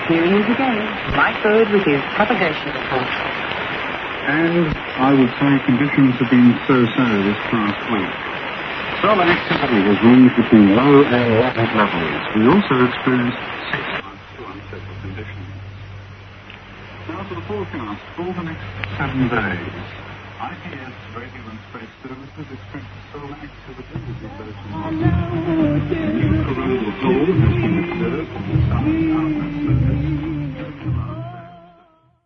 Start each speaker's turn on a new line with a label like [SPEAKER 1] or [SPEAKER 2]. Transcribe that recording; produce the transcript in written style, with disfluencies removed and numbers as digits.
[SPEAKER 1] Here he is again, Mike Bird with his propagation report.
[SPEAKER 2] And I would say conditions have been so-so this past week. Solar activity has ranged between low and rapid levels. We also experienced 6 months of unsettled conditions. Now for the forecast for the next 7 days. IPS Radio and Space Services expect solar activity will be low to moderate. A new coronal hole has been observed in the southern outer surface.